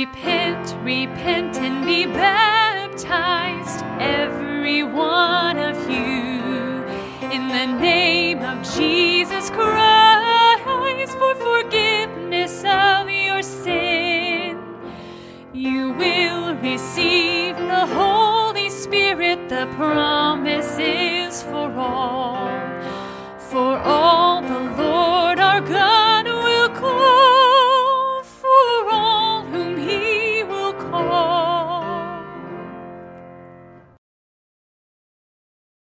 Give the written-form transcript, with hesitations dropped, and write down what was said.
Repent and be baptized, every one of you, in the name of Jesus Christ, for forgiveness of your sin. You will receive the Holy Spirit, the promise is for all.